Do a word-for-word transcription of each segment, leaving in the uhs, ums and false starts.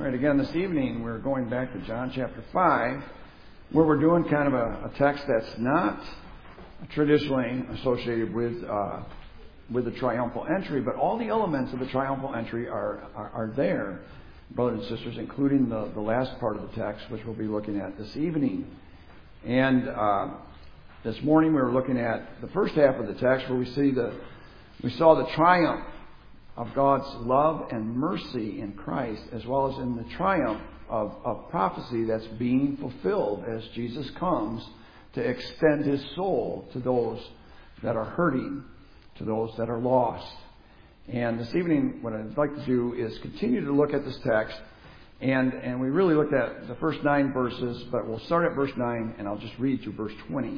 All right, again, this evening we're going back to John chapter five, where we're doing kind of a, a text that's not traditionally associated with uh, with the triumphal entry, but all the elements of the triumphal entry are, are, are there, brothers and sisters, including the, the last part of the text, which we'll be looking at this evening. And uh, this morning we were looking at the first half of the text, where we see the we saw the triumph of God's love and mercy in Christ, as well as in the triumph of, of prophecy that's being fulfilled as Jesus comes to extend His soul to those that are hurting, to those that are lost. And this evening, what I'd like to do is continue to look at this text, and, and we really looked at the first nine verses, but we'll start at verse nine, and I'll just read through verse twenty.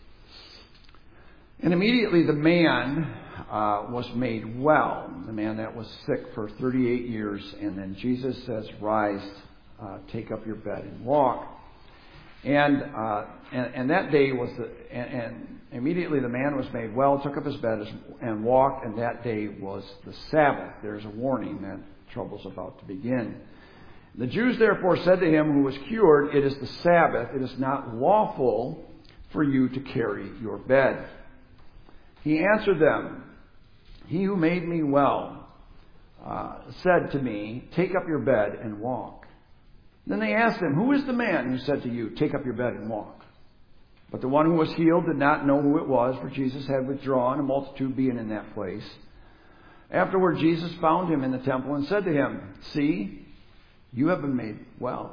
And immediately the man uh, was made well, the man that was sick for thirty-eight years. And then Jesus says, "Rise, uh, take up your bed and walk." And uh, and, and that day was the and, and immediately the man was made well, took up his bed and walked. And that day was the Sabbath. There's a warning that trouble's about to begin. The Jews therefore said to him who was cured, "It is the Sabbath. It is not lawful for you to carry your bed." He answered them, "He who made me well uh, said to me, 'Take up your bed and walk.' Then they asked him, 'Who is the man who said to you, 'Take up your bed and walk'?" But the one who was healed did not know who it was, for Jesus had withdrawn, a multitude being in that place. Afterward, Jesus found him in the temple and said to him, "See, you have been made well.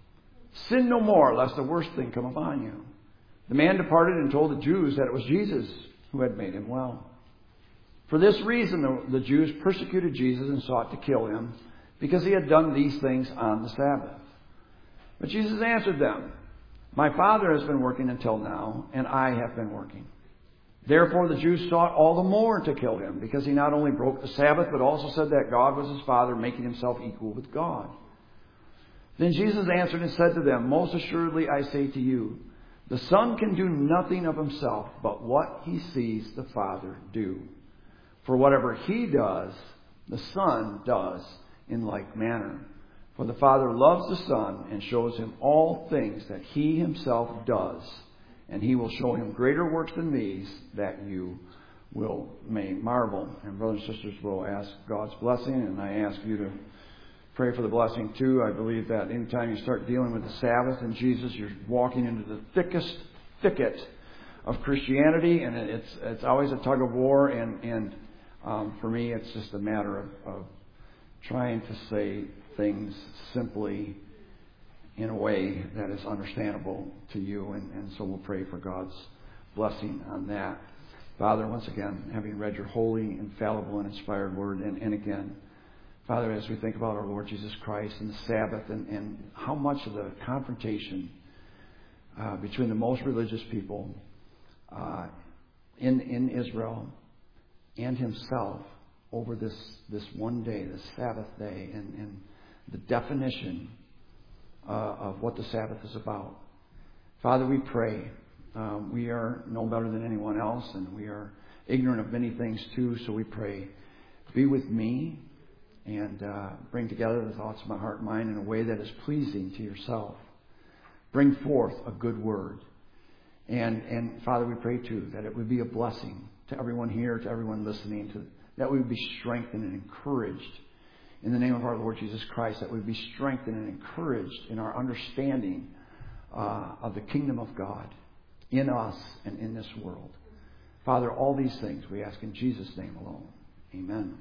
Sin no more, lest a worse thing come upon you." The man departed and told the Jews that it was Jesus who had made him well. For this reason, the, the Jews persecuted Jesus and sought to kill him, because he had done these things on the Sabbath. But Jesus answered them, "My Father has been working until now, and I have been working." Therefore the Jews sought all the more to kill him, because he not only broke the Sabbath, but also said that God was his Father, making himself equal with God. Then Jesus answered and said to them, "Most assuredly I say to you, the Son can do nothing of himself, but what he sees the Father do. For whatever he does, the Son does in like manner. For the Father loves the Son and shows him all things that he himself does. And he will show him greater works than these, that you will may marvel." And brothers and sisters, will ask God's blessing, and I ask you to pray for the blessing too. I believe that anytime you start dealing with the Sabbath and Jesus, you're walking into the thickest thicket of Christianity, and it's it's always a tug of war. And and um, for me, it's just a matter of, of trying to say things simply in a way that is understandable to you. And, and so we'll pray for God's blessing on that. Father, once again, having read your holy, infallible, and inspired word, and, and again, Father, as we think about our Lord Jesus Christ and the Sabbath, and, and how much of the confrontation uh, between the most religious people uh, in in Israel and himself over this, this one day, this Sabbath day, and, and the definition uh, of what the Sabbath is about. Father, we pray. Um, we are no better than anyone else, and we are ignorant of many things too, so we pray, be with me, and uh, bring together the thoughts of my heart and mind in a way that is pleasing to yourself. Bring forth a good word. And, and Father, we pray too that it would be a blessing to everyone here, to everyone listening, to, that we would be strengthened and encouraged in the name of our Lord Jesus Christ, that we would be strengthened and encouraged in our understanding uh, of the kingdom of God in us and in this world. Father, all these things we ask in Jesus' name alone. Amen.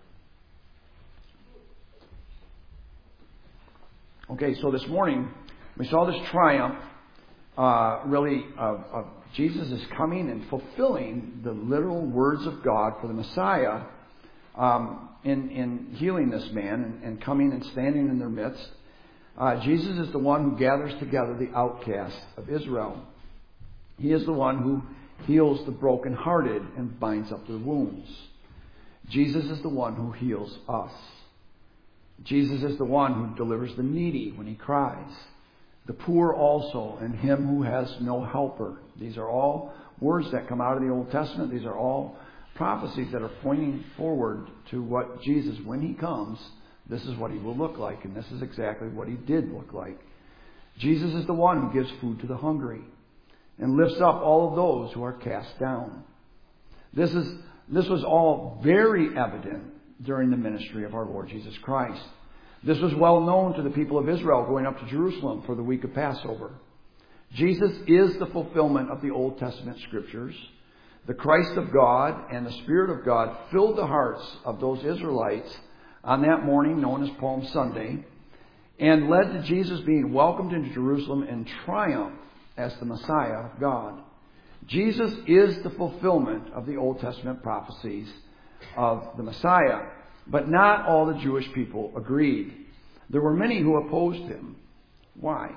Okay, so this morning we saw this triumph, uh, really, of, of Jesus is coming and fulfilling the literal words of God for the Messiah um, in, in healing this man and, and coming and standing in their midst. Uh, Jesus is the one who gathers together the outcasts of Israel. He is the one who heals the brokenhearted and binds up their wounds. Jesus is the one who heals us. Jesus is the one who delivers the needy when he cries, the poor also, and him who has no helper. These are all words that come out of the Old Testament. These are all prophecies that are pointing forward to what Jesus, when he comes, This is what he will look like, and this is exactly what he did look like. Jesus is the one who gives food to the hungry and lifts up all of those who are cast down. This is this was all very evident during the ministry of our Lord Jesus Christ. This was well known to the people of Israel going up to Jerusalem for the week of Passover. Jesus is the fulfillment of the Old Testament scriptures. The Christ of God and the Spirit of God filled the hearts of those Israelites on that morning known as Palm Sunday, and led to Jesus being welcomed into Jerusalem in triumph as the Messiah of God. Jesus is the fulfillment of the Old Testament prophecies of the Messiah. But not all the Jewish people agreed. There were many who opposed him. Why?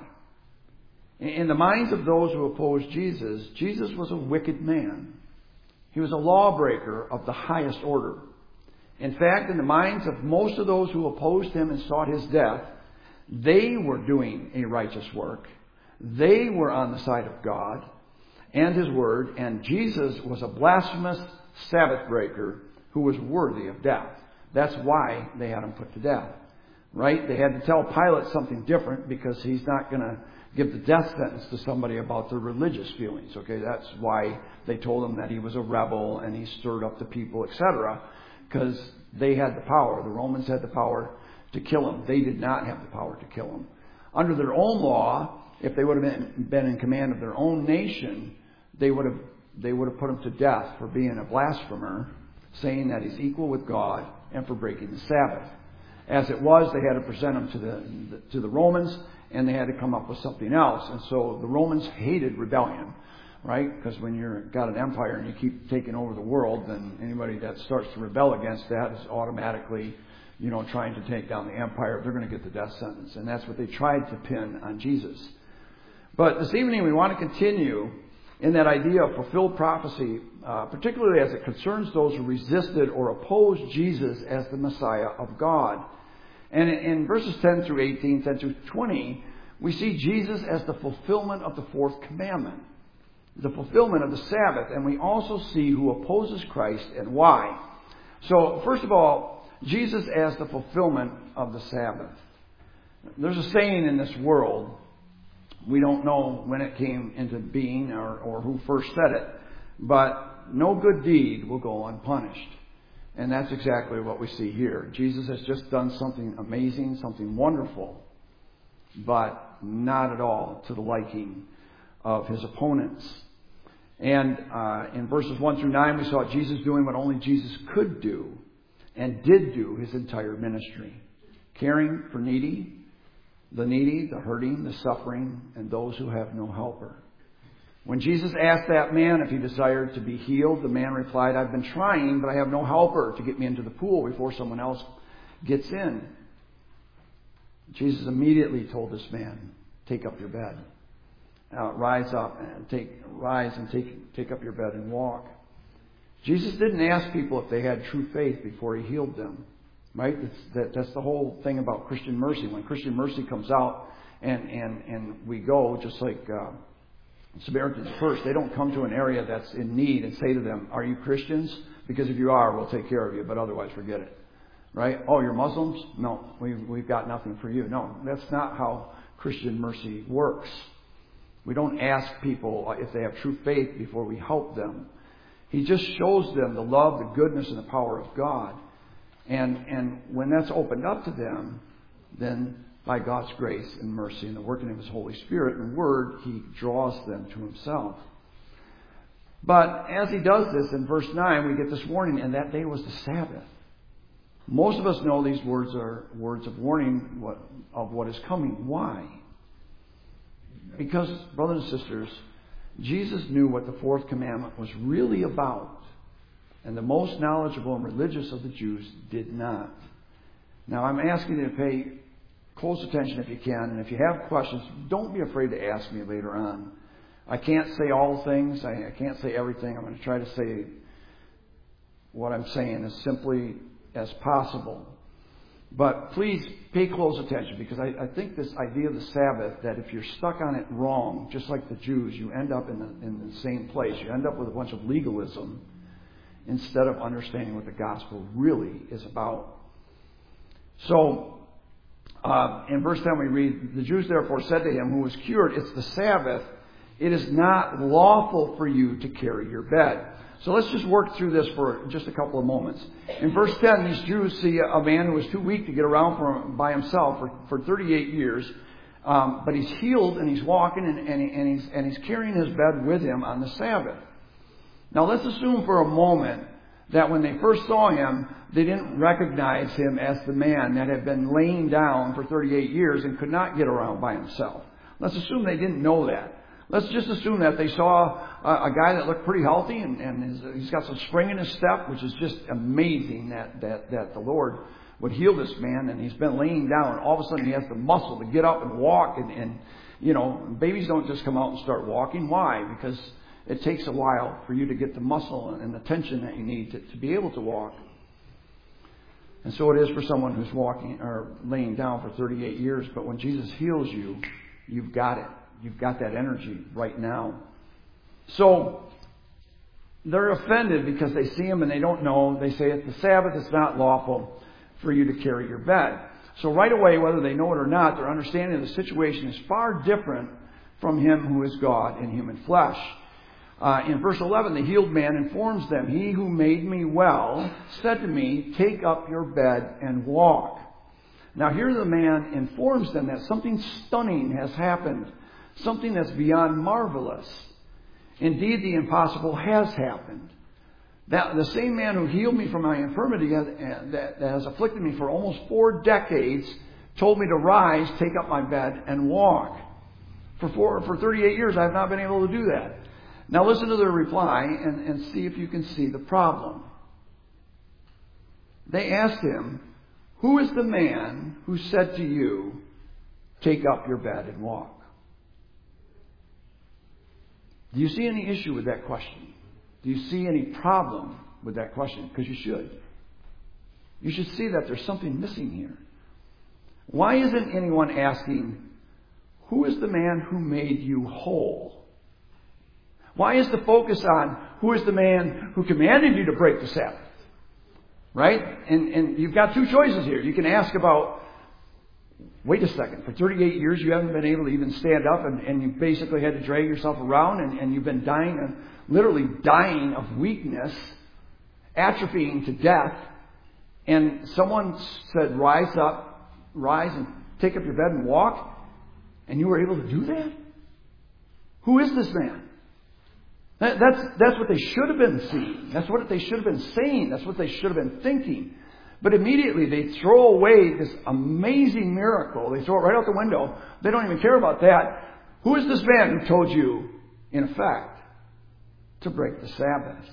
In the minds of those who opposed Jesus, Jesus was a wicked man. He was a lawbreaker of the highest order. In fact, in the minds of most of those who opposed him and sought his death, they were doing a righteous work. They were on the side of God and his word, and Jesus was a blasphemous Sabbath breaker who was worthy of death. That's why they had him put to death. Right? They had to tell Pilate something different because he's not going to give the death sentence to somebody about their religious feelings. Okay, that's why they told him that he was a rebel and he stirred up the people, et cetera. Because they had the power. The Romans had the power to kill him. They did not have the power to kill him. Under their own law, if they would have been, been in command of their own nation, they would have they would have put him to death for being a blasphemer, saying that he's equal with God, and for breaking the Sabbath. As it was, they had to present him to the to the Romans, and they had to come up with something else. And so the Romans hated rebellion, right? Because when you've got an empire and you keep taking over the world, then anybody that starts to rebel against that is automatically, you know, trying to take down the empire. They're going to get the death sentence. And that's what they tried to pin on Jesus. But this evening we want to continue in that idea of fulfilled prophecy, uh, particularly as it concerns those who resisted or opposed Jesus as the Messiah of God. And in, in verses ten through eighteen, ten through twenty, we see Jesus as the fulfillment of the fourth commandment, the fulfillment of the Sabbath, and we also see who opposes Christ and why. So, first of all, Jesus as the fulfillment of the Sabbath. There's a saying in this world, we don't know when it came into being or, or who first said it, but no good deed will go unpunished. And that's exactly what we see here. Jesus has just done something amazing, something wonderful, but not at all to the liking of his opponents. And uh, in verses one through nine, we saw Jesus doing what only Jesus could do and did do his entire ministry. Caring for needy, the needy, the hurting, the suffering, and those who have no helper. When Jesus asked that man if he desired to be healed, the man replied, "I've been trying, but I have no helper to get me into the pool before someone else gets in." Jesus immediately told this man, "Take up your bed. Uh, rise up and take, rise and take, take up your bed and walk." Jesus didn't ask people if they had true faith before he healed them. Right? That's, that, that's the whole thing about Christian mercy. When Christian mercy comes out and, and, and we go, just like uh, Samaritans first, they don't come to an area that's in need and say to them, "Are you Christians? Because if you are, we'll take care of you, but otherwise forget it." Right? "Oh, you're Muslims? No, we've, we've got nothing for you." No, that's not how Christian mercy works. We don't ask people if they have true faith before we help them. He just shows them the love, the goodness, and the power of God. And and when that's opened up to them, then by God's grace and mercy and the working of his Holy Spirit and Word, he draws them to himself. But as he does this, in verse nine, we get this warning, and that day was the Sabbath. Most of us know these words are words of warning of what is coming. Why? Because, brothers and sisters, Jesus knew what the fourth commandment was really about. And the most knowledgeable and religious of the Jews did not. Now, I'm asking you to pay close attention if you can. And if you have questions, don't be afraid to ask me later on. I can't say all things. I, I can't say everything. I'm going to try to say what I'm saying as simply as possible. But please pay close attention, because I, I think this idea of the Sabbath, that if you're stuck on it wrong, just like the Jews, you end up in the, in the same place. You end up with a bunch of legalism instead of understanding what the gospel really is about. So, Uh, in verse ten we read, the Jews therefore said to him who was cured, it's the Sabbath. It is not lawful for you to carry your bed. So let's just work through this for just a couple of moments. In verse ten, these Jews see a man who was too weak to get around for, by himself for, for thirty-eight years. Um, but he's healed and he's walking and, and, he, and, he's, and he's carrying his bed with him on the Sabbath. Now let's assume for a moment that when they first saw him, they didn't recognize him as the man that had been laying down for thirty-eight years and could not get around by himself. Let's assume they didn't know that. Let's just assume that they saw a, a guy that looked pretty healthy and, and his, he's got some spring in his step, which is just amazing that, that, that the Lord would heal this man, and he's been laying down. All of a sudden he has the muscle to get up and walk, and, and you know, babies don't just come out and start walking. Why? Because it takes a while for you to get the muscle and the tension that you need to, to be able to walk. And so it is for someone who's walking or laying down for thirty-eight years. But when Jesus heals you, you've got it. You've got that energy right now. So they're offended because they see him and they don't know. They say it's the Sabbath, it's not lawful for you to carry your bed. So right away, whether they know it or not, their understanding of the situation is far different from him who is God in human flesh. Uh, in verse eleven, the healed man informs them, he who made me well said to me, take up your bed and walk. Now here the man informs them that something stunning has happened, something that's beyond marvelous. Indeed, the impossible has happened. That the same man who healed me from my infirmity that, that has afflicted me for almost four decades told me to rise, take up my bed, and walk. For four, for thirty-eight years, I have not been able to do that. Now listen to their reply and, and see if you can see the problem. They asked him, who is the man who said to you, take up your bed and walk? Do you see any issue with that question? Do you see any problem with that question? Because you should. You should see that there's something missing here. Why isn't anyone asking, who is the man who made you whole? Why is the focus on who is the man who commanded you to break the Sabbath? Right? And, and you've got two choices here. You can ask about, wait a second, for thirty-eight years you haven't been able to even stand up and, and you basically had to drag yourself around and, and you've been dying, and literally dying of weakness, atrophying to death. And someone said, rise up, rise and take up your bed and walk. And you were able to do that? Who is this man? That, that's, that's what they should have been seeing. That's what they should have been saying. That's what they should have been thinking. But immediately they throw away this amazing miracle. They throw it right out the window. They don't even care about that. Who is this man who told you, in effect, to break the Sabbath?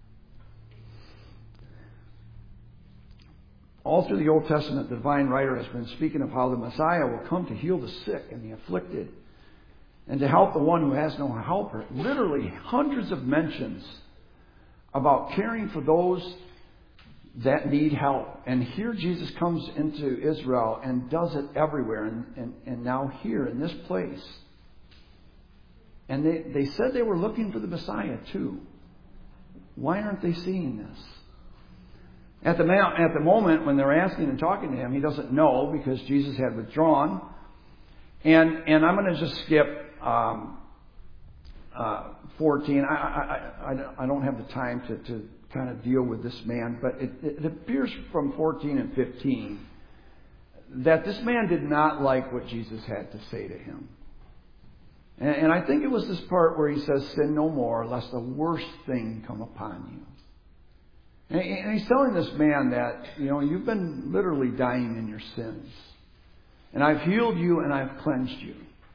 All through the Old Testament, the divine writer has been speaking of how the Messiah will come to heal the sick and the afflicted and to help the one who has no helper. Literally hundreds of mentions about caring for those that need help. And here Jesus comes into Israel and does it everywhere. And, and, and now here in this place. And they, they said they were looking for the Messiah too. Why aren't they seeing this? At the, at the moment when they're asking and talking to him, he doesn't know because Jesus had withdrawn. And, and I'm going to just skip um, uh, fourteen. I, I, I, I don't have the time to, to kind of deal with this man, but it, it appears from fourteen and fifteen that this man did not like what Jesus had to say to him. And, and I think it was this part where he says, sin no more, lest the worst thing come upon you. And, and he's telling this man that, you know, you've been literally dying in your sins. And I've healed you and I've cleansed you.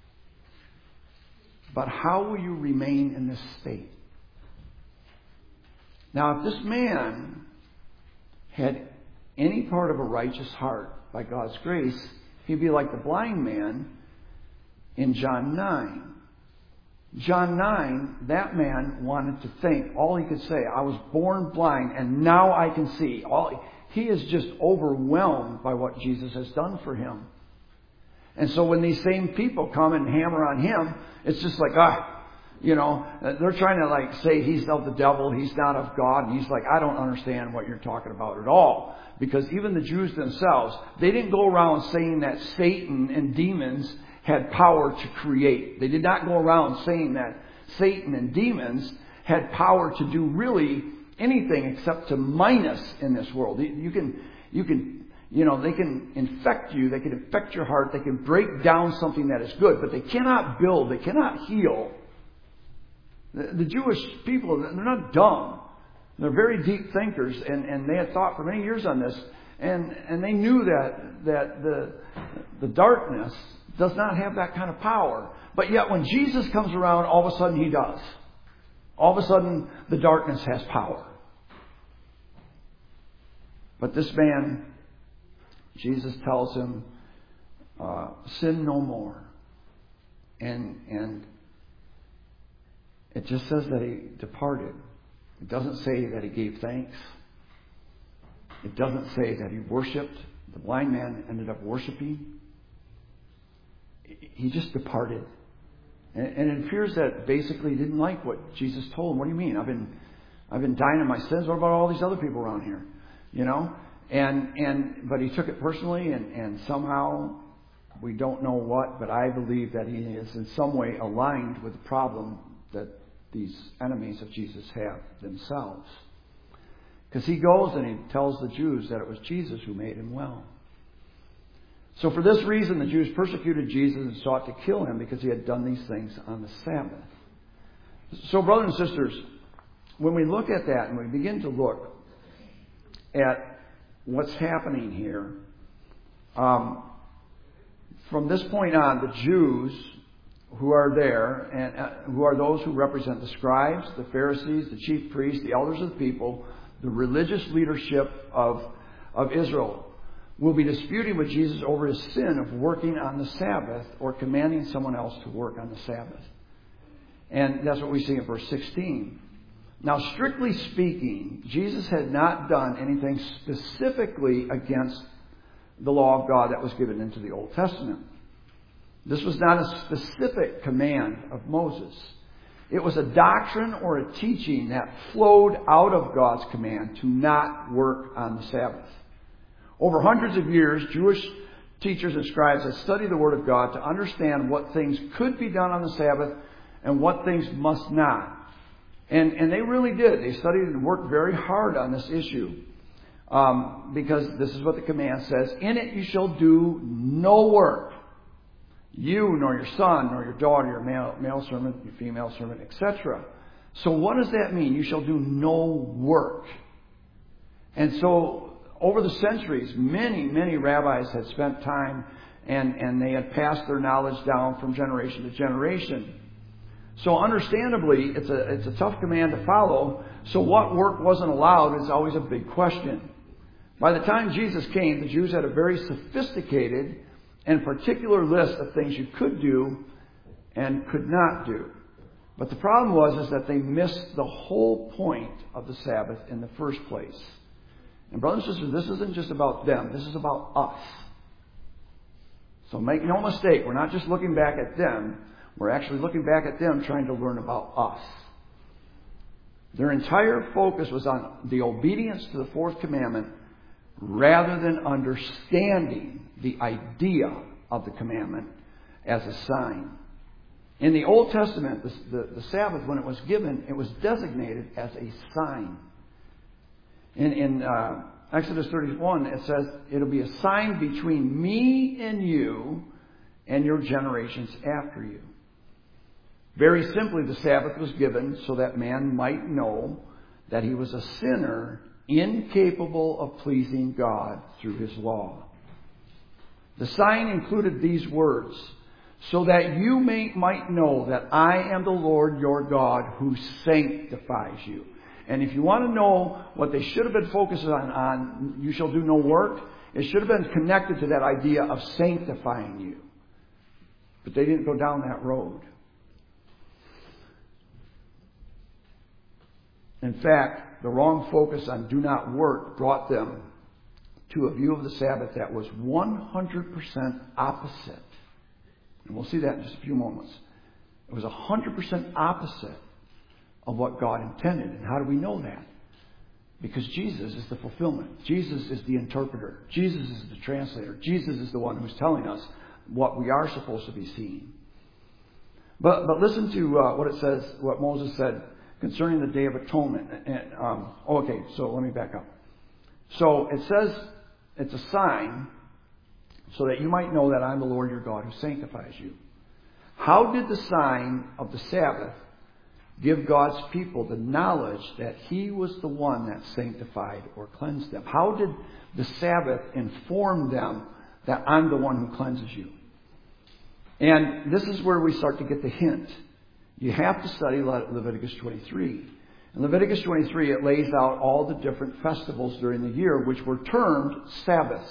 But how will you remain in this state? Now, if this man had any part of a righteous heart by God's grace, he'd be like the blind man in John nine. John nine, that man wanted to think. All he could say, I was born blind and now I can see. All, he is just overwhelmed by what Jesus has done for him. And so when these same people come and hammer on him, it's just like, ah, You know, they're trying to like say he's of the devil, he's not of God. And he's like, I don't understand what you're talking about at all. Because even the Jews themselves, they didn't go around saying that Satan and demons had power to create. They did not go around saying that Satan and demons had power to do really anything except to minus in this world. You can, you can, you know, they can infect you, they can infect your heart, they can break down something that is good, but they cannot build, they cannot heal. The, the Jewish people, they're not dumb. They're very deep thinkers, and, and they had thought for many years on this, and, and they knew that, that the, the darkness does not have that kind of power. But yet when Jesus comes around, all of a sudden he does. All of a sudden the darkness has power. But this man, Jesus tells him, uh, sin no more. And, and it just says that he departed. It doesn't say that he gave thanks. It doesn't say that he worshipped. The blind man ended up worshiping. He just departed. And it appears that basically he didn't like what Jesus told him. What do you mean? I've been, I've been dying in my sins. What about all these other people around here? You know? And, and, but he took it personally, and, and somehow, we don't know what, but I believe that he is in some way aligned with the problem that these enemies of Jesus have themselves. Because he goes and he tells the Jews that it was Jesus who made him well. So for this reason, the Jews persecuted Jesus and sought to kill him because he had done these things on the Sabbath. So brothers and sisters, when we look at that and we begin to look at what's happening here, um, from this point on, the Jews who are there, and uh, who are those who represent the scribes, the Pharisees, the chief priests, the elders of the people, the religious leadership of, of Israel, will be disputing with Jesus over his sin of working on the Sabbath or commanding someone else to work on the Sabbath. And that's what we see in verse sixteen. Now, strictly speaking, Jesus had not done anything specifically against the law of God that was given into the Old Testament. This was not a specific command of Moses. It was a doctrine or a teaching that flowed out of God's command to not work on the Sabbath. Over hundreds of years, Jewish teachers and scribes had studied the Word of God to understand what things could be done on the Sabbath and what things must not. And, and they really did. They studied and worked very hard on this issue. Um, because this is what the command says. In it you shall do no work. You, nor your son, nor your daughter, your male, male servant, your female servant, et cetera. So what does that mean? You shall do no work. And so over the centuries, many, many rabbis had spent time and, and they had passed their knowledge down from generation to generation. So understandably, it's a, it's a tough command to follow. So what work wasn't allowed is always a big question. By the time Jesus came, the Jews had a very sophisticated and particular list of things you could do and could not do. But the problem was is that they missed the whole point of the Sabbath in the first place. And brothers and sisters, this isn't just about them. This is about us. So make no mistake, we're not just looking back at them. We're actually looking back at them trying to learn about us. Their entire focus was on the obedience to the fourth commandment rather than understanding the idea of the commandment as a sign. In the Old Testament, the, the, the Sabbath, when it was given, it was designated as a sign. In, in uh, Exodus thirty-one, it says, it'll be a sign between me and you and your generations after you. Very simply, the Sabbath was given so that man might know that he was a sinner incapable of pleasing God through his law. The sign included these words, so that you may, might know that I am the Lord your God who sanctifies you. And if you want to know what they should have been focusing on, on you shall do no work, it should have been connected to that idea of sanctifying you. But they didn't go down that road. In fact, the wrong focus on do not work brought them to a view of the Sabbath that was one hundred percent opposite. And we'll see that in just a few moments. It was one hundred percent opposite of what God intended. And how do we know that? Because Jesus is the fulfillment. Jesus is the interpreter. Jesus is the translator. Jesus is the one who's telling us what we are supposed to be seeing. But but listen to uh, what it says, what Moses said concerning the Day of Atonement. And, um, okay, so let me back up. So it says it's a sign so that you might know that I'm the Lord your God who sanctifies you. How did the sign of the Sabbath give God's people the knowledge that He was the one that sanctified or cleansed them? How did the Sabbath inform them that I'm the one who cleanses you? And this is where we start to get the hint. You have to study Le- Leviticus twenty-three. In Leviticus twenty-three, it lays out all the different festivals during the year, which were termed Sabbaths.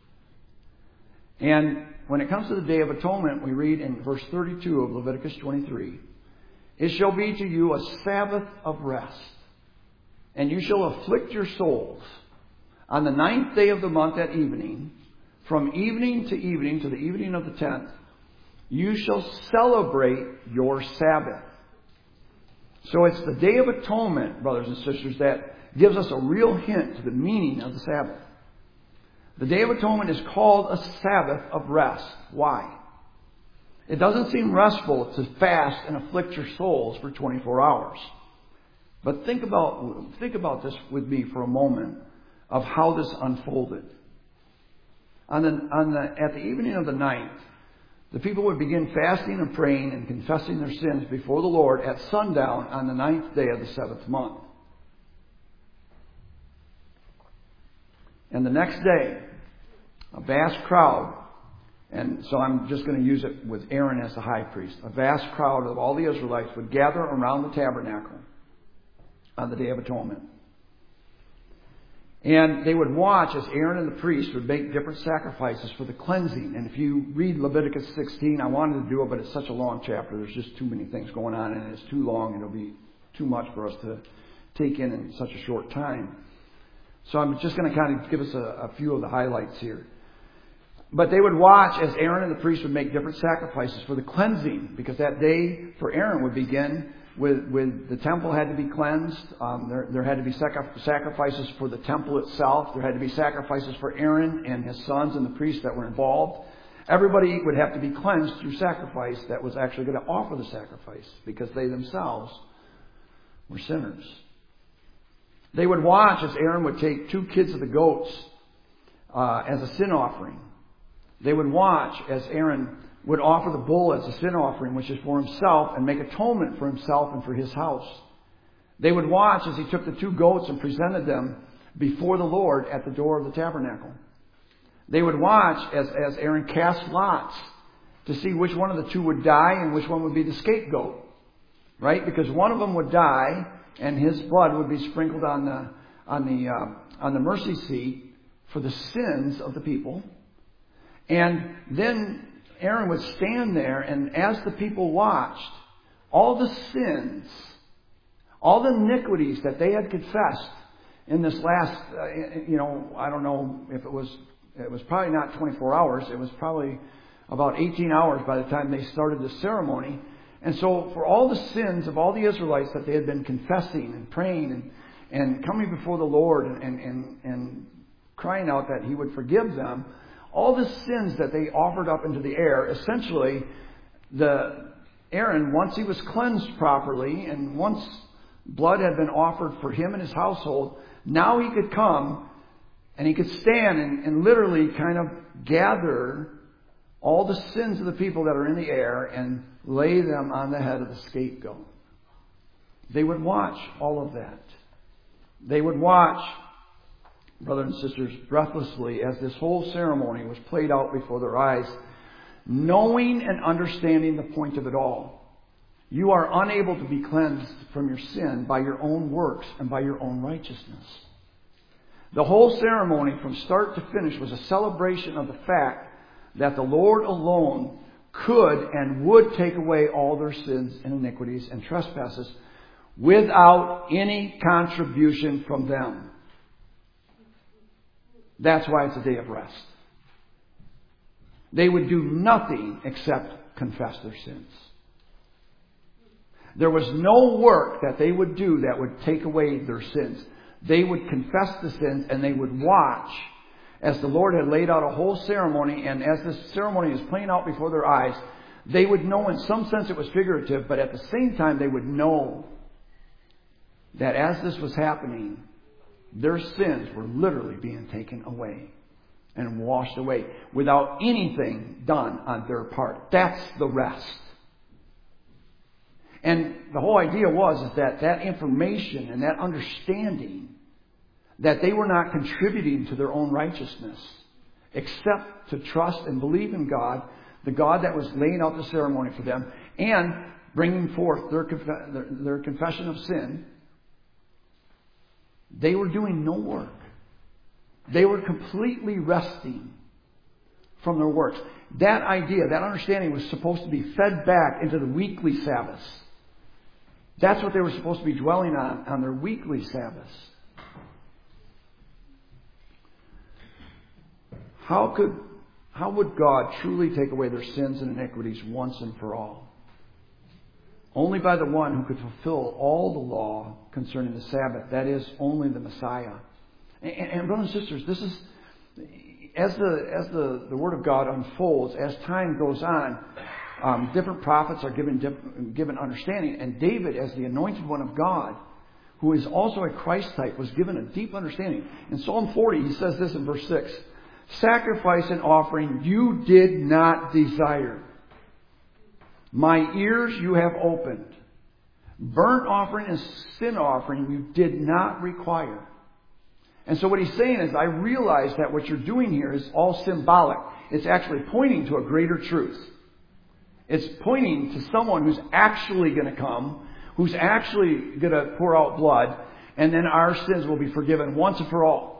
And when it comes to the Day of Atonement, we read in verse thirty-two of Leviticus twenty-three, "It shall be to you a Sabbath of rest, and you shall afflict your souls. On the ninth day of the month at evening, from evening to evening to the evening of the tenth, you shall celebrate your Sabbath." So it's the Day of Atonement, brothers and sisters, that gives us a real hint to the meaning of the Sabbath. The Day of Atonement is called a Sabbath of rest. Why? It doesn't seem restful to fast and afflict your souls for twenty-four hours. But think about, think about this with me for a moment of how this unfolded. On the, on the, at the evening of the ninth, the people would begin fasting and praying and confessing their sins before the Lord at sundown on the ninth day of the seventh month. And the next day, a vast crowd, and so I'm just going to use it with Aaron as the high priest, a vast crowd of all the Israelites would gather around the tabernacle on the Day of Atonement. And they would watch as Aaron and the priest would make different sacrifices for the cleansing. And if you read Leviticus sixteen, I wanted to do it, but it's such a long chapter. There's just too many things going on, and it's too long. It'll be too much for us to take in in such a short time. So I'm just going to kind of give us a, a few of the highlights here. But they would watch as Aaron and the priest would make different sacrifices for the cleansing, because that day for Aaron would begin with, with the temple had to be cleansed. Um, there, there had to be sacrifices for the temple itself. There had to be sacrifices for Aaron and his sons and the priests that were involved. Everybody would have to be cleansed through sacrifice that was actually going to offer the sacrifice, because they themselves were sinners. They would watch as Aaron would take two kids of the goats uh, as a sin offering. They would watch as Aaron would offer the bull as a sin offering, which is for himself, and make atonement for himself and for his house. They would watch as he took the two goats and presented them before the Lord at the door of the tabernacle. They would watch as, as Aaron cast lots to see which one of the two would die and which one would be the scapegoat. Right? Because one of them would die and his blood would be sprinkled on the, on the, uh, on the mercy seat for the sins of the people. And then Aaron would stand there, and as the people watched, all the sins, all the iniquities that they had confessed in this last, uh, you know, I don't know if it was, it was probably not twenty-four hours. It was probably about eighteen hours by the time they started the ceremony. And so for all the sins of all the Israelites that they had been confessing and praying and, and coming before the Lord and, and, and, and crying out that He would forgive them, all the sins that they offered up into the air, essentially, the Aaron, once he was cleansed properly and once blood had been offered for him and his household, now he could come and he could stand and, and literally kind of gather all the sins of the people that are in the air and lay them on the head of the scapegoat. They would watch all of that. They would watch, brothers and sisters, breathlessly as this whole ceremony was played out before their eyes, knowing and understanding the point of it all. You are unable to be cleansed from your sin by your own works and by your own righteousness. The whole ceremony from start to finish was a celebration of the fact that the Lord alone could and would take away all their sins and iniquities and trespasses without any contribution from them. That's why it's a day of rest. They would do nothing except confess their sins. There was no work that they would do that would take away their sins. They would confess the sins and they would watch as the Lord had laid out a whole ceremony, and as this ceremony is playing out before their eyes, they would know in some sense it was figurative, but at the same time they would know that as this was happening, their sins were literally being taken away and washed away without anything done on their part. That's the rest. And the whole idea was is that that information and that understanding that they were not contributing to their own righteousness except to trust and believe in God, the God that was laying out the ceremony for them and bringing forth their, conf- their, their confession of sin. They were doing no work. They were completely resting from their works. That idea, that understanding was supposed to be fed back into the weekly Sabbaths. That's what they were supposed to be dwelling on, on their weekly Sabbaths. How could, how would God truly take away their sins and iniquities once and for all? Only by the one who could fulfill all the law concerning the Sabbath. That is, only the Messiah. And, and brothers and sisters, this is, as the as the, the Word of God unfolds, as time goes on, um, different prophets are given diff- given understanding. And David, as the anointed one of God, who is also a Christ type, was given a deep understanding. In Psalm forty, he says this in verse six. Sacrifice and offering you did not desire. My ears you have opened. Burnt offering and sin offering you did not require. And so what he's saying is, I realize that what you're doing here is all symbolic. It's actually pointing to a greater truth. It's pointing to someone who's actually going to come, who's actually going to pour out blood, and then our sins will be forgiven once and for all.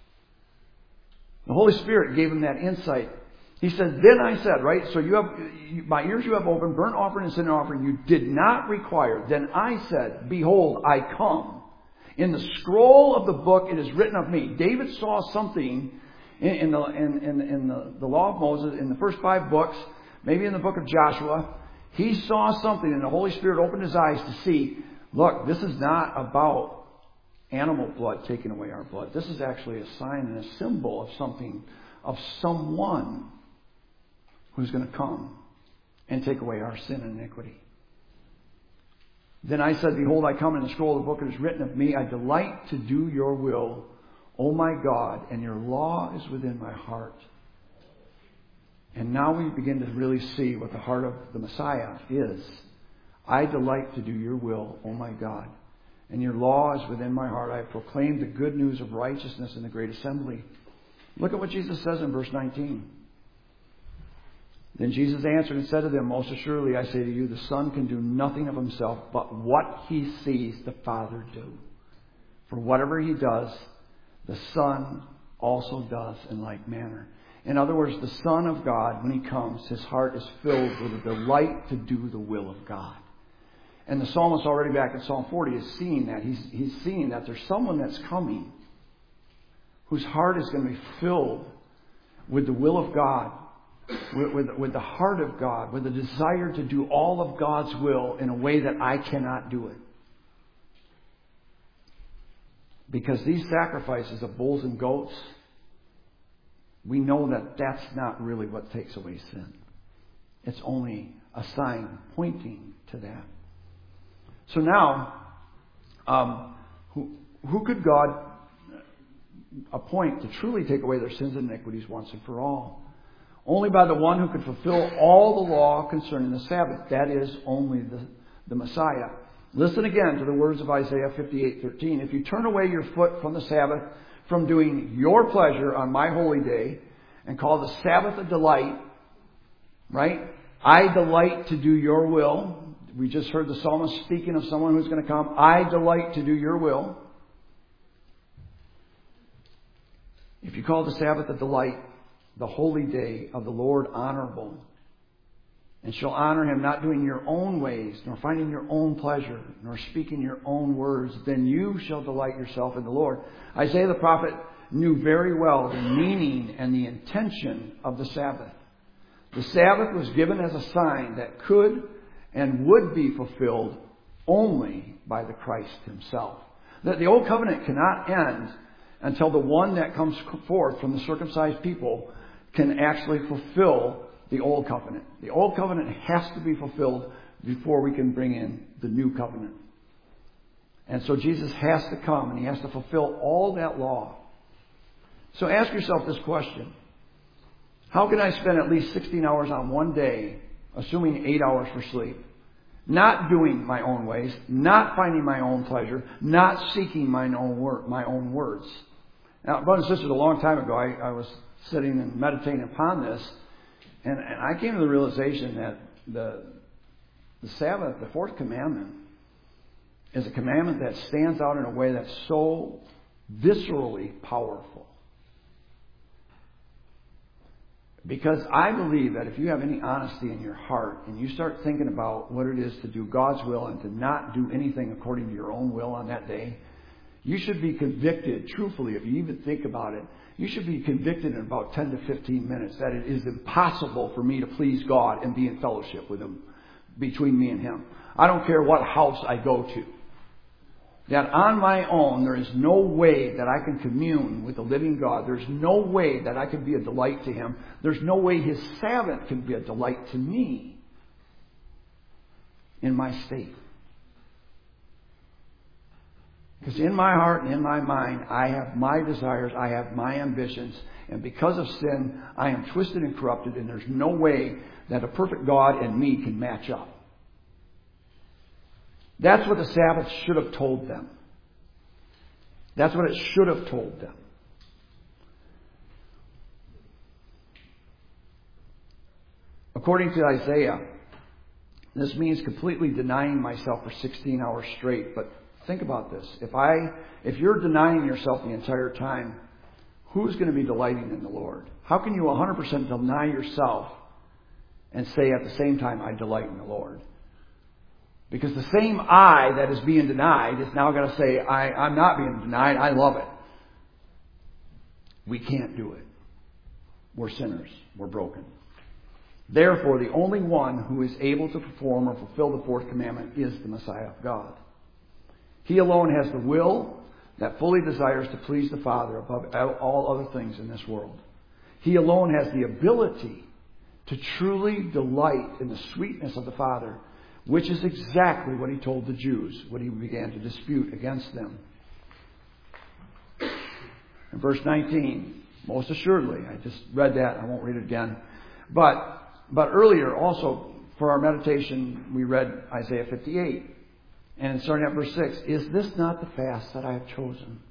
The Holy Spirit gave him that insight. He said, then I said, right, so you have, my ears you have opened, burnt offering and sin offering you did not require. Then I said, behold, I come. In the scroll of the book it is written of me. David saw something in, in, the, in, in, in the, the law of Moses, in the first five books, maybe in the book of Joshua. He saw something and the Holy Spirit opened his eyes to see, look, this is not about animal blood taking away our blood. This is actually a sign and a symbol of something, of someone who's going to come and take away our sin and iniquity. Then I said, behold, I come. In the scroll of the book it is written of me, I delight to do your will, O my God, and your law is within my heart. And now we begin to really see what the heart of the Messiah is. I delight to do your will, O my God, and your law is within my heart. I have proclaimed the good news of righteousness in the great assembly. Look at what Jesus says in verse nineteen. Then Jesus answered and said to them, most assuredly I say to you, the Son can do nothing of himself but what he sees the Father do. For whatever he does, the Son also does in like manner. In other words, the Son of God, when he comes, his heart is filled with a delight to do the will of God. And the psalmist already back in Psalm forty is seeing that. He's, he's seeing that there's someone that's coming whose heart is going to be filled with the will of God, with, with, with the heart of God, with the desire to do all of God's will in a way that I cannot do it. Because these sacrifices of bulls and goats, we know that that's not really what takes away sin. It's only a sign pointing to that. So now, um, who, who could God appoint to truly take away their sins and iniquities once and for all? Only by the one who could fulfill all the law concerning the Sabbath. That is, only the, the Messiah. Listen again to the words of Isaiah fifty-eight thirteen. If you turn away your foot from the Sabbath, from doing your pleasure on my holy day, and call the Sabbath a delight, right? I delight to do your will. We just heard the psalmist speaking of someone who's going to come. I delight to do your will. If you call the Sabbath a delight, the holy day of the Lord honorable, and shall honor him, not doing your own ways, nor finding your own pleasure, nor speaking your own words, then you shall delight yourself in the Lord. Isaiah the prophet knew very well the meaning and the intention of the Sabbath. The Sabbath was given as a sign that could and would be fulfilled only by the Christ himself. That the old covenant cannot end until the one that comes forth from the circumcised people can actually fulfill the old covenant. The old covenant has to be fulfilled before we can bring in the new covenant. And so Jesus has to come and he has to fulfill all that law. So ask yourself this question. How can I spend at least sixteen hours on one day, assuming eight hours for sleep, not doing my own ways, not finding my own pleasure, not seeking my own, word, my own words? Now, brothers and sisters, a long time ago, I, I was sitting and meditating upon this, and, and I came to the realization that the, the Sabbath, the fourth commandment, is a commandment that stands out in a way that's so viscerally powerful. Because I believe that if you have any honesty in your heart and you start thinking about what it is to do God's will and to not do anything according to your own will on that day, you should be convicted, truthfully, if you even think about it, you should be convicted in about ten to fifteen minutes that it is impossible for me to please God and be in fellowship with Him, between me and Him. I don't care what house I go to. That on my own, there is no way that I can commune with the living God. There's no way that I can be a delight to Him. There's no way His Sabbath can be a delight to me in my state. Because in my heart and in my mind, I have my desires, I have my ambitions, and because of sin, I am twisted and corrupted, and there's no way that a perfect God and me can match up. That's what the Sabbath should have told them. That's what it should have told them. According to Isaiah, this means completely denying myself for sixteen hours straight. But think about this. If I, if you're denying yourself the entire time, who's going to be delighting in the Lord? How can you one hundred percent deny yourself and say at the same time, I delight in the Lord? Because the same I that is being denied is now going to say, I, I'm not being denied, I love it. We can't do it. We're sinners. We're broken. Therefore, the only one who is able to perform or fulfill the fourth commandment is the Messiah of God. He alone has the will that fully desires to please the Father above all other things in this world. He alone has the ability to truly delight in the sweetness of the Father, which is exactly what He told the Jews when He began to dispute against them. In verse nineteen, most assuredly, I just read that, I won't read it again. But but earlier also, for our meditation, we read Isaiah fifty-eight. And starting at verse six, is this not the fast that I have chosen?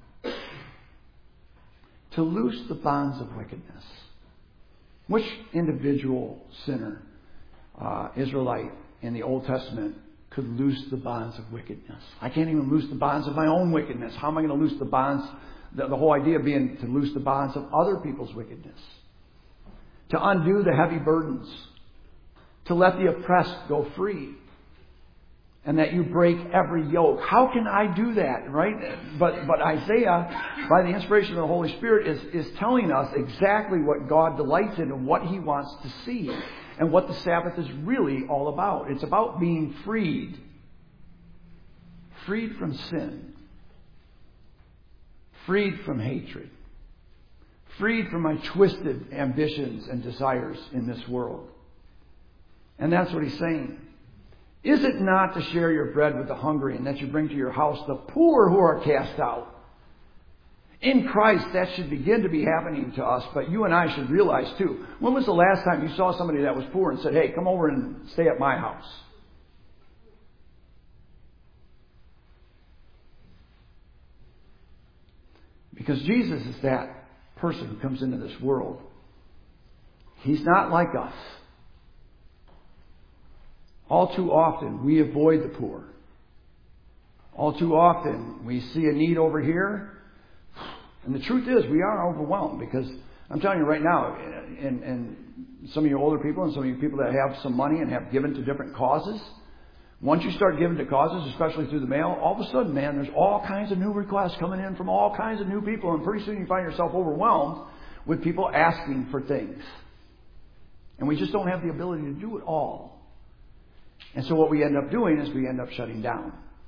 To loose the bonds of wickedness. Which individual sinner, uh, Israelite, in the Old Testament could loose the bonds of wickedness? I can't even loose the bonds of my own wickedness. How am I going to loose the bonds? The, the whole idea being to loose the bonds of other people's wickedness. To undo the heavy burdens. To let the oppressed go free. And that you break every yoke. How can I do that, right? But but Isaiah, by the inspiration of the Holy Spirit, is, is telling us exactly what God delights in and what He wants to see. And what the Sabbath is really all about. It's about being freed. Freed from sin. Freed from hatred. Freed from my twisted ambitions and desires in this world. And that's what He's saying. Is it not to share your bread with the hungry and that you bring to your house the poor who are cast out? In Christ, that should begin to be happening to us, but you and I should realize too. When was the last time you saw somebody that was poor and said, hey, come over and stay at my house? Because Jesus is that person who comes into this world. He's not like us. All too often, we avoid the poor. All too often, we see a need over here. And the truth is, we are overwhelmed because I'm telling you right now, and, and some of you older people and some of you people that have some money and have given to different causes, once you start giving to causes, especially through the mail, all of a sudden, man, there's all kinds of new requests coming in from all kinds of new people, and pretty soon you find yourself overwhelmed with people asking for things. And we just don't have the ability to do it all. And so what we end up doing is we end up shutting down.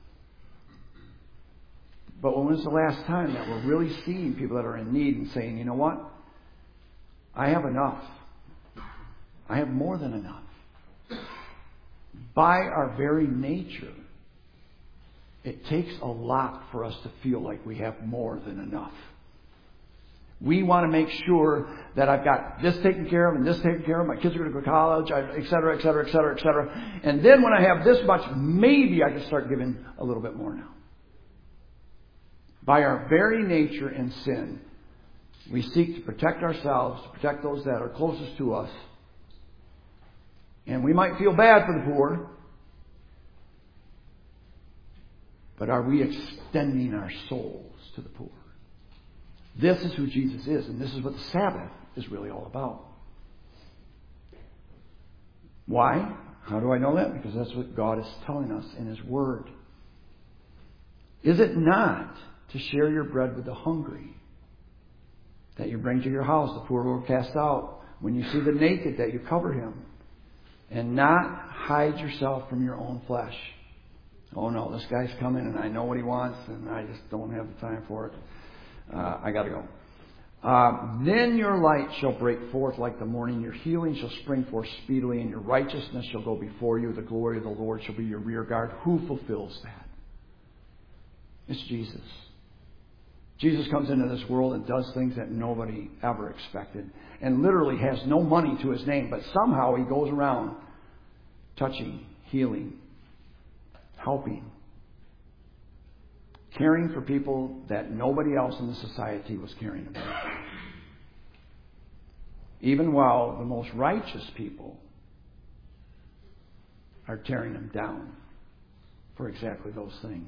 But when was the last time that we're really seeing people that are in need and saying, you know what? I have enough. I have more than enough. By our very nature, it takes a lot for us to feel like we have more than enough. We want to make sure that I've got this taken care of and this taken care of. My kids are going to go to college, et cetera, et cetera, et cetera, et cetera. And then when I have this much, maybe I can start giving a little bit more now. By our very nature and sin, we seek to protect ourselves, to protect those that are closest to us. And we might feel bad for the poor. But are we extending our souls to the poor? This is who Jesus is, and this is what the Sabbath is really all about. Why? How do I know that? Because that's what God is telling us in His Word. Is it not to share your bread with the hungry that you bring to your house, the poor will cast out? When you see the naked, that you cover him, and not hide yourself from your own flesh. Oh no, this guy's coming and I know what he wants and I just don't have the time for it. Uh, I got to go. Uh, then your light shall break forth like the morning. Your healing shall spring forth speedily, and your righteousness shall go before you. The glory of the Lord shall be your rear guard. Who fulfills that? It's Jesus. Jesus comes into this world and does things that nobody ever expected, and literally has no money to his name, but somehow he goes around touching, healing, helping, caring for people that nobody else in the society was caring about. Even while the most righteous people are tearing him down for exactly those things.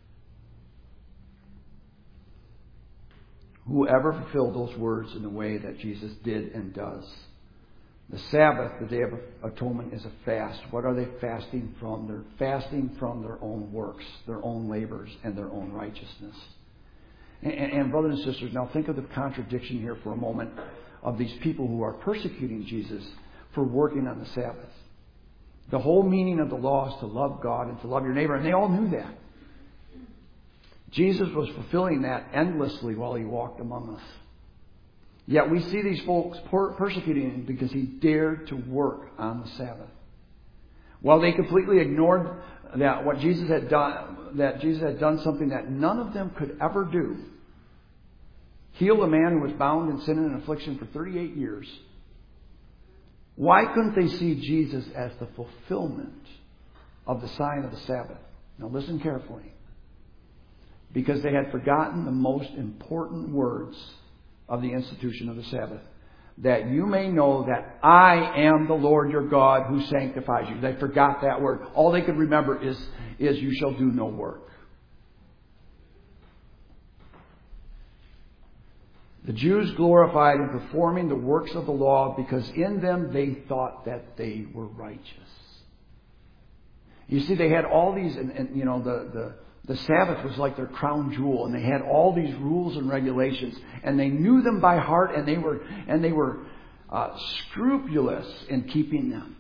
Whoever fulfilled those words in the way that Jesus did and does. The Sabbath, the Day of Atonement, is a fast. What are they fasting from? They're fasting from their own works, their own labors, and their own righteousness. And, and, and brothers and sisters, now think of the contradiction here for a moment of these people who are persecuting Jesus for working on the Sabbath. The whole meaning of the law is to love God and to love your neighbor, and they all knew that. Jesus was fulfilling that endlessly while he walked among us. Yet we see these folks persecuting him because he dared to work on the Sabbath. While they completely ignored that what Jesus had done, that Jesus had done something that none of them could ever do. Healed a man who was bound in sin and affliction for thirty-eight years. Why couldn't they see Jesus as the fulfillment of the sign of the Sabbath? Now listen carefully. Because they had forgotten the most important words of the institution of the Sabbath. That you may know that I am the Lord your God who sanctifies you. They forgot that word. All they could remember is, is you shall do no work. The Jews glorified in performing the works of the law because in them they thought that they were righteous. You see, they had all these, and, and you know, the... the The Sabbath was like their crown jewel, and they had all these rules and regulations, and they knew them by heart, and they were and they were uh, scrupulous in keeping them.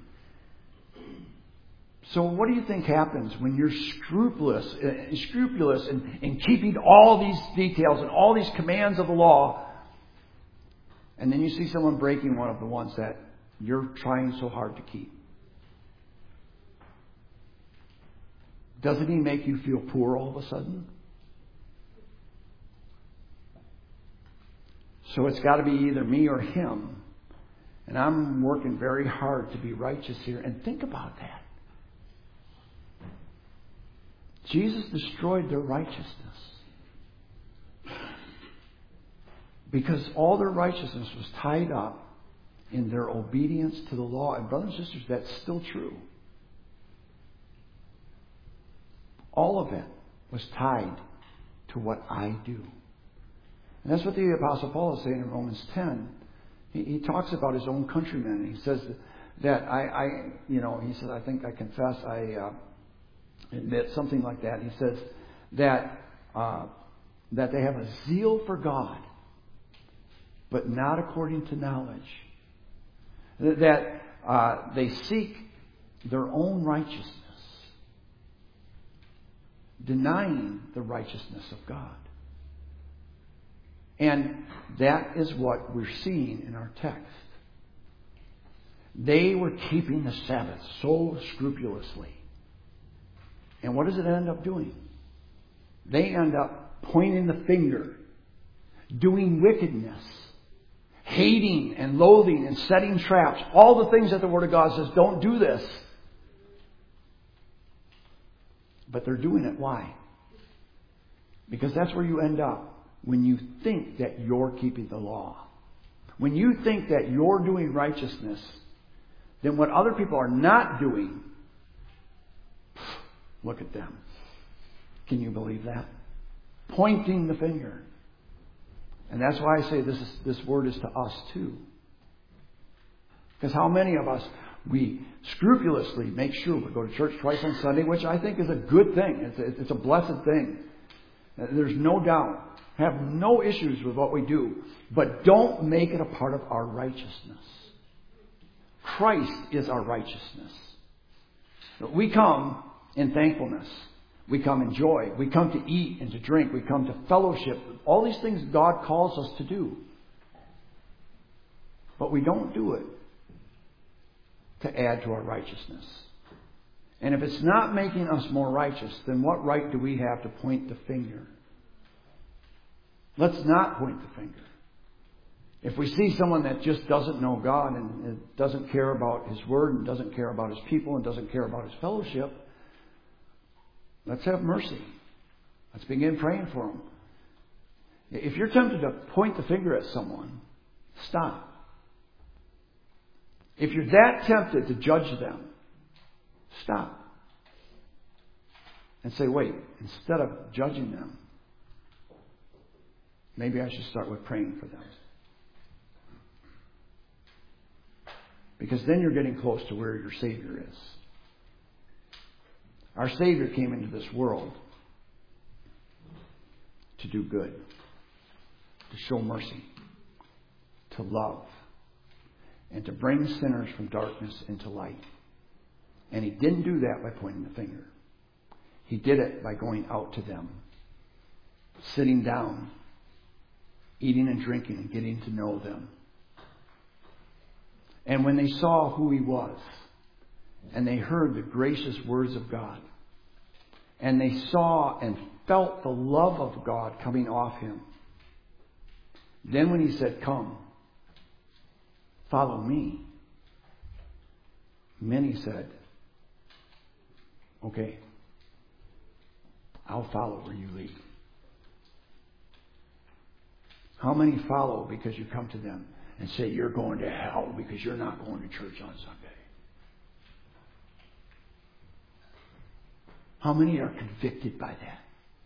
So, what do you think happens when you're scrupulous, uh, scrupulous in, in keeping all these details and all these commands of the law, and then you see someone breaking one of the ones that you're trying so hard to keep? Doesn't he make you feel poor all of a sudden? So it's got to be either me or him. And I'm working very hard to be righteous here. And think about that. Jesus destroyed their righteousness. Because all their righteousness was tied up in their obedience to the law. And brothers and sisters, that's still true. All of it was tied to what I do. And that's what the Apostle Paul is saying in Romans ten. He, he talks about his own countrymen. And he says that, that I, I, you know, he says, I think I confess, I uh, admit, something like that. He says that, uh, that they have a zeal for God, but not according to knowledge. That uh, they seek their own righteousness. denying the righteousness of God. And that is what we're seeing in our text. They were keeping the Sabbath so scrupulously. And what does it end up doing? They end up pointing the finger, doing wickedness, hating and loathing and setting traps. All the things that the Word of God says, don't do this. But they're doing it. Why? Because that's where you end up when you think that you're keeping the law. When you think that you're doing righteousness, then what other people are not doing, look at them. Can you believe that? Pointing the finger. And that's why I say this is, this word is to us too. Because how many of us, we scrupulously make sure we go to church twice on Sunday, which I think is a good thing. It's a, it's a blessed thing. There's no doubt. Have no issues with what we do. But don't make it a part of our righteousness. Christ is our righteousness. We come in thankfulness. We come in joy. We come to eat and to drink. We come to fellowship. All these things God calls us to do. But we don't do it to add to our righteousness. And if it's not making us more righteous, then what right do we have to point the finger? Let's not point the finger. If we see someone that just doesn't know God and doesn't care about His Word and doesn't care about His people and doesn't care about His fellowship, let's have mercy. Let's begin praying for them. If you're tempted to point the finger at someone, stop. If you're that tempted to judge them, stop. And say, wait, instead of judging them, maybe I should start with praying for them. Because then you're getting close to where your Savior is. Our Savior came into this world to do good, to show mercy, to love, and to bring sinners from darkness into light. And He didn't do that by pointing the finger. He did it by going out to them, sitting down, eating and drinking and getting to know them. And when they saw who He was, and they heard the gracious words of God, and they saw and felt the love of God coming off Him, then when He said, come, follow me, many said, okay, I'll follow where you lead. How many follow because you come to them and say you're going to hell because you're not going to church on Sunday? How many are convicted by that?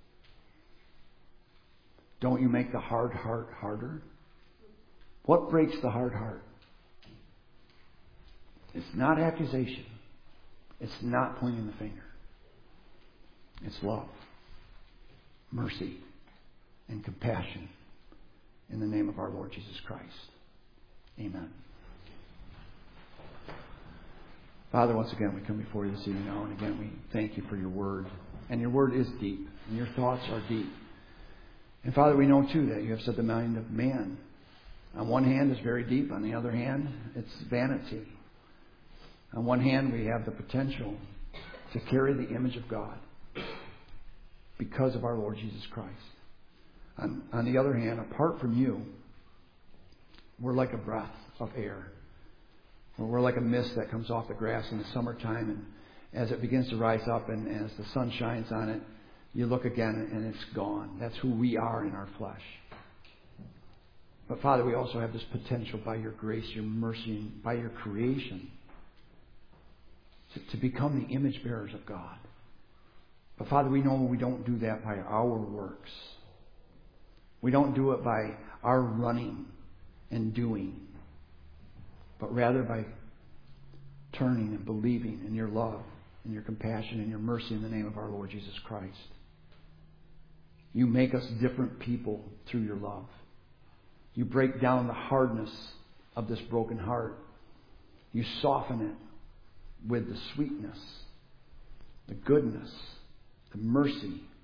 Don't you make the hard heart harder? What breaks the hard heart? It's not accusation. It's not pointing the finger. It's love, mercy, and compassion in the name of our Lord Jesus Christ. Amen. Father, once again, we come before you this evening now, and again, we thank you for your word. And your word is deep, and your thoughts are deep. And Father, we know too that you have set the mind of man. On one hand, it's very deep. On the other hand, it's vanity. On one hand, we have the potential to carry the image of God because of our Lord Jesus Christ. On, on the other hand, apart from you, we're like a breath of air. Or we're like a mist that comes off the grass in the summertime, and as it begins to rise up and as the sun shines on it, you look again and it's gone. That's who we are in our flesh. But Father, we also have this potential by your grace, your mercy, and by your creation to, to become the image bearers of God. But Father, we know we don't do that by our works. We don't do it by our running and doing, but rather by turning and believing in your love and your compassion and your mercy in the name of our Lord Jesus Christ. You make us different people through your love. You break down the hardness of this broken heart. You soften it with the sweetness, the goodness, the mercy,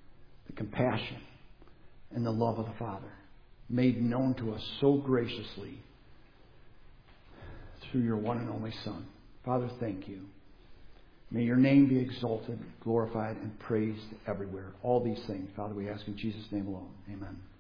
the compassion and the love of the Father made known to us so graciously through your one and only Son. Father, thank you. May your name be exalted, glorified, and praised everywhere. All these things, Father, we ask in Jesus' name alone. Amen.